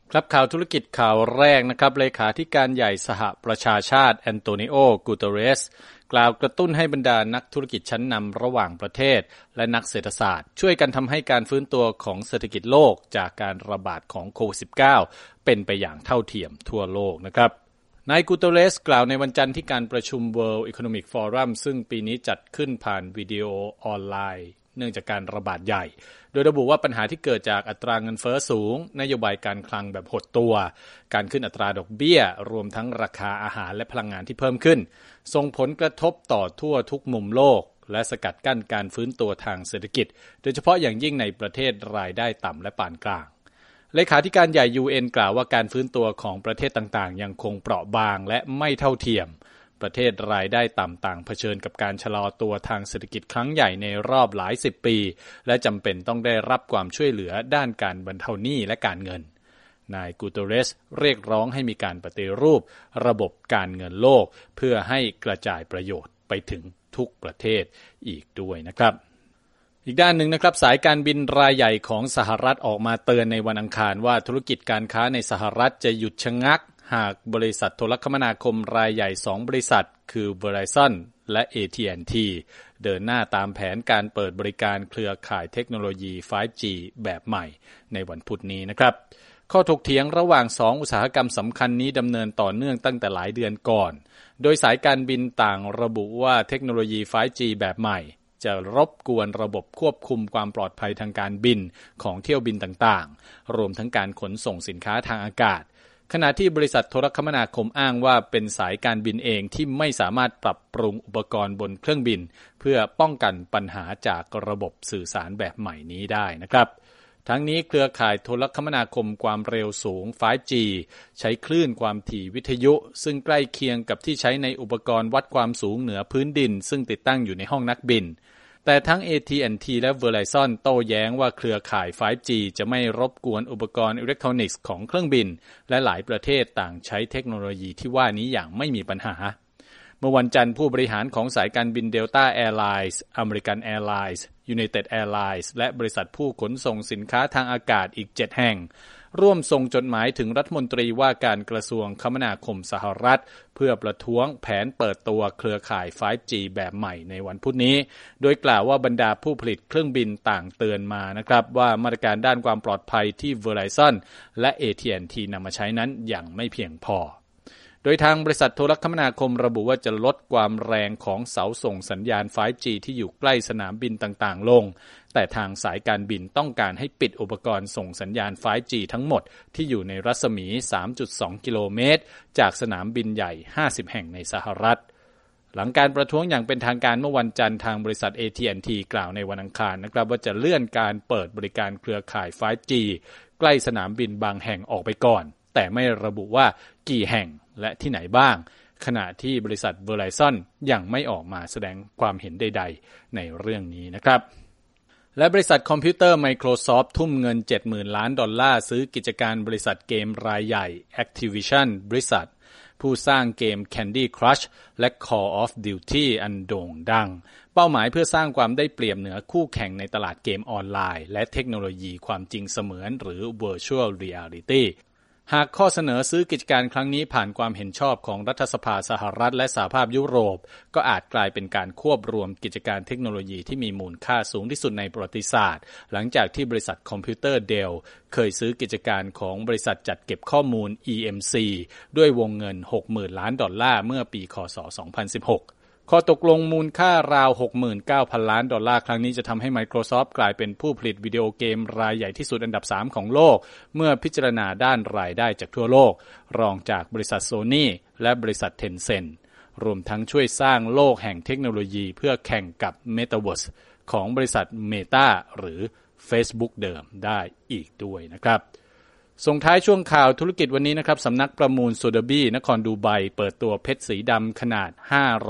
ครับข่าวธุรกิจข่าวแรกนะครับเลขาธิการใหญ่สหประชาชาติแอนโตนิโอ กูเตเรสกล่าวกระตุ้นให้บรรดานักธุรกิจชั้นนำระหว่างประเทศและนักเศรษฐศาสตร์ช่วยกันทำให้การฟื้นตัวของเศรษฐกิจโลกจากการระบาดของโควิด -19 เป็นไปอย่างเท่าเทียมทั่วโลกนะครับนายกูเตเรสกล่าวในวันจันทร์ที่การประชุม World Economic Forum ซึ่งปีนี้จัดขึ้นผ่านวิดีโอออนไลน์เนื่องจากการระบาดใหญ่โดยระบุว่าปัญหาที่เกิดจากอัตราเงินเฟ้อสูงนโยบายการคลังแบบหดตัวการขึ้นอัตราดอกเบี้ยรวมทั้งราคาอาหารและพลังงานที่เพิ่มขึ้นส่งผลกระทบต่อทั่วทุกมุมโลกและสกัดกั้นการฟื้นตัวทางเศรษฐกิจโดยเฉพาะอย่างยิ่งในประเทศรายได้ต่ำและปานกลางเลขาธิการใหญ่ UN กล่าวว่าการฟื้นตัวของประเทศต่างๆยังคงเปราะบางและไม่เท่าเทียมประเทศรายได้ต่ำต่างเผชิญกับการชะลอตัวทางเศรษฐกิจครั้งใหญ่ในรอบหลายสิบปีและจำเป็นต้องได้รับความช่วยเหลือด้านการบรรเทาหนี้และการเงินนายกูเตเรสเรียกร้องให้มีการปฏิรูประบบการเงินโลกเพื่อให้กระจายประโยชน์ไปถึงทุกประเทศอีกด้วยนะครับอีกด้านหนึ่งนะครับสายการบินรายใหญ่ของสหรัฐออกมาเตือนในวันอังคารว่าธุรกิจการค้าในสหรัฐจะหยุดชะงักหากบริษัทโทรคมนาคมรายใหญ่2บริษัทคือ Verizon และ AT&T เดินหน้าตามแผนการเปิดบริการเครือข่ายเทคโนโลยี 5G แบบใหม่ในวันพุธนี้นะครับข้อถกเถียงระหว่าง2อุตสาหกรรมสำคัญนี้ดำเนินต่อเนื่องตั้งแต่หลายเดือนก่อนโดยสายการบินต่างระบุว่าเทคโนโลยี 5G แบบใหม่จะรบกวนระบบควบคุมความปลอดภัยทางการบินของเที่ยวบินต่างๆรวมทั้งการขนส่งสินค้าทางอากาศขณะที่บริษัทโทรคมนาคมอ้างว่าเป็นสายการบินเองที่ไม่สามารถปรับปรุงอุปกรณ์บนเครื่องบินเพื่อป้องกันปัญหาจากระบบสื่อสารแบบใหม่นี้ได้นะครับทั้งนี้เครือข่ายโทรคมนาคมความเร็วสูง 5G ใช้คลื่นความถี่วิทยุซึ่งใกล้เคียงกับที่ใช้ในอุปกรณ์วัดความสูงเหนือพื้นดินซึ่งติดตั้งอยู่ในห้องนักบินแต่ทั้ง AT&T และ Verizon โต้แย้งว่าเครือข่าย 5G จะไม่รบกวนอุปกรณ์อิเล็กทรอนิกส์ของเครื่องบินและหลายประเทศต่างใช้เทคโนโลยีที่ว่านี้อย่างไม่มีปัญหาเมื่อวันจันทร์ผู้บริหารของสายการบิน Delta Airlines American Airlines United Airlines และบริษัทผู้ขนส่งสินค้าทางอากาศอีก7แห่งร่วมส่งจดหมายถึงรัฐมนตรีว่าการกระทรวงคมนาคมสหรัฐเพื่อประท้วงแผนเปิดตัวเครือข่าย 5G แบบใหม่ในวันพุธนี้โดยกล่าวว่าบรรดาผู้ผลิตเครื่องบินต่างเตือนมานะครับว่ามาตรการด้านความปลอดภัยที่ Verizon และ AT&T นำมาใช้นั้นยังไม่เพียงพอโดยทางบริษัทโทรคมนาคมระบุว่าจะลดความแรงของเสาส่งสัญญาณ 5G ที่อยู่ใกล้สนามบินต่างๆลงแต่ทางสายการบินต้องการให้ปิดอุปกรณ์ส่งสัญญาณ 5G ทั้งหมดที่อยู่ในรัศมี 3.2 กิโลเมตรจากสนามบินใหญ่50แห่งในสหรัฐหลังการประท้วงอย่างเป็นทางการเมื่อวันจันทร์ทางบริษัท AT&T กล่าวในวันอังคารนะครับว่าจะเลื่อนการเปิดบริการเครือข่าย 5G ใกล้สนามบินบางแห่งออกไปก่อนแต่ไม่ระบุว่ากี่แห่งและที่ไหนบ้างขณะที่บริษัท Verizon ยังไม่ออกมาแสดงความเห็นใดๆในเรื่องนี้นะครับและบริษัทคอมพิวเตอร์ Microsoft ทุ่มเงิน $70,000 ล้านซื้อกิจการบริษัทเกมรายใหญ่ Activision Blizzard ผู้สร้างเกม Candy Crush และ Call of Duty อันโด่งดังเป้าหมายเพื่อสร้างความได้เปรียบเหนือคู่แข่งในตลาดเกมออนไลน์และเทคโนโลยีความจริงเสมือนหรือ Virtual Realityหากข้อเสนอซื้อกิจการครั้งนี้ผ่านความเห็นชอบของรัฐสภาสหรัฐและสหภาพยุโรปก็อาจกลายเป็นการควบรวมกิจการเทคโนโลยีที่มีมูลค่าสูงที่สุดในประวัติศาสตร์หลังจากที่บริษัทคอมพิวเตอร์เดลเคยซื้อกิจการของบริษัทจัดเก็บข้อมูล EMC ด้วยวงเงิน $60,000 ล้านเมื่อปีคศ 2016ข้อตกลงมูลค่าราว $69,000 ล้านครั้งนี้จะทำให้ Microsoft กลายเป็นผู้ผลิตวิดีโอเกมรายใหญ่ที่สุดอันดับ3ของโลกเมื่อพิจารณาด้านรายได้จากทั่วโลกรองจากบริษัท Sony และบริษัท Tencent รวมทั้งช่วยสร้างโลกแห่งเทคโนโลยีเพื่อแข่งกับ Metaverse ของบริษัท Meta หรือ Facebook เดิมได้อีกด้วยนะครับส่งท้ายช่วงข่าวธุรกิจวันนี้นะครับสำนักประมูลโซเดบี้นครดูไบเปิดตัวเพชรสีดำขนาด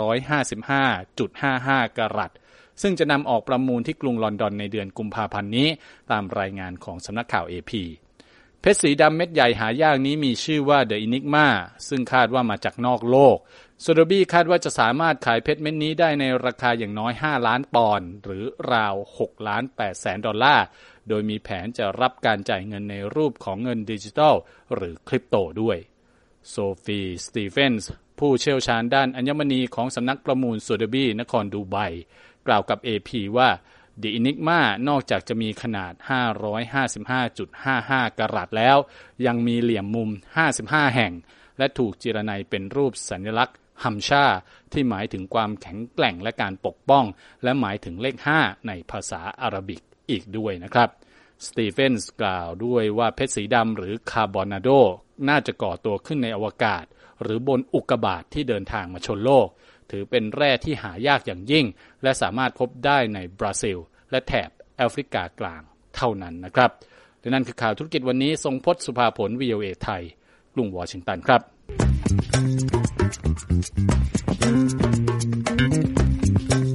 555.55 กะรัตซึ่งจะนำออกประมูลที่กรุงลอนดอนในเดือนกุมภาพันธ์นี้ตามรายงานของสำนักข่าว AP เพชรสีดำเม็ดใหญ่หายากนี้มีชื่อว่า The Enigma ซึ่งคาดว่ามาจากนอกโลกโซเดบี้คาดว่าจะสามารถขายเพชรเม็ดนี้ได้ในราคาอย่างน้อย5ล้านปอนด์หรือราว$6.8 ล้านโดยมีแผนจะรับการจ่ายเงินในรูปของเงินดิจิทัลหรือคริปโตด้วยโซฟีสตีเฟนส์ผู้เชี่ยวชาญด้านอัญมณีของสำนักประมูลโซเดบีนครดูไบกล่าวกับ AP ว่า The Enigma นอกจากจะมีขนาด 555.55 กะรัตแล้วยังมีเหลี่ยมมุม 55 แห่งและถูกจิรนัยเป็นรูปสัญลักษณ์ฮัมชาที่หมายถึงความแข็งแกร่งและการปกป้องและหมายถึงเลข 5 ในภาษาอาหรับิกอีกด้วยนะครับสตีเฟนส์กล่าวด้วยว่าเพชรสีดำหรือคาร์บอนาโดน่าจะก่อตัวขึ้นในอวกาศหรือบนอุกกาบาตที่เดินทางมาชนโลกถือเป็นแร่ที่หายากอย่างยิ่งและสามารถพบได้ในบราซิลและแถบแอฟริกากลางเท่านั้นนะครับและนั่นคือข่าวธุรกิจวันนี้ทรงพจน์สุภาผล VOA ไทยกรุงวอชิงตันครับ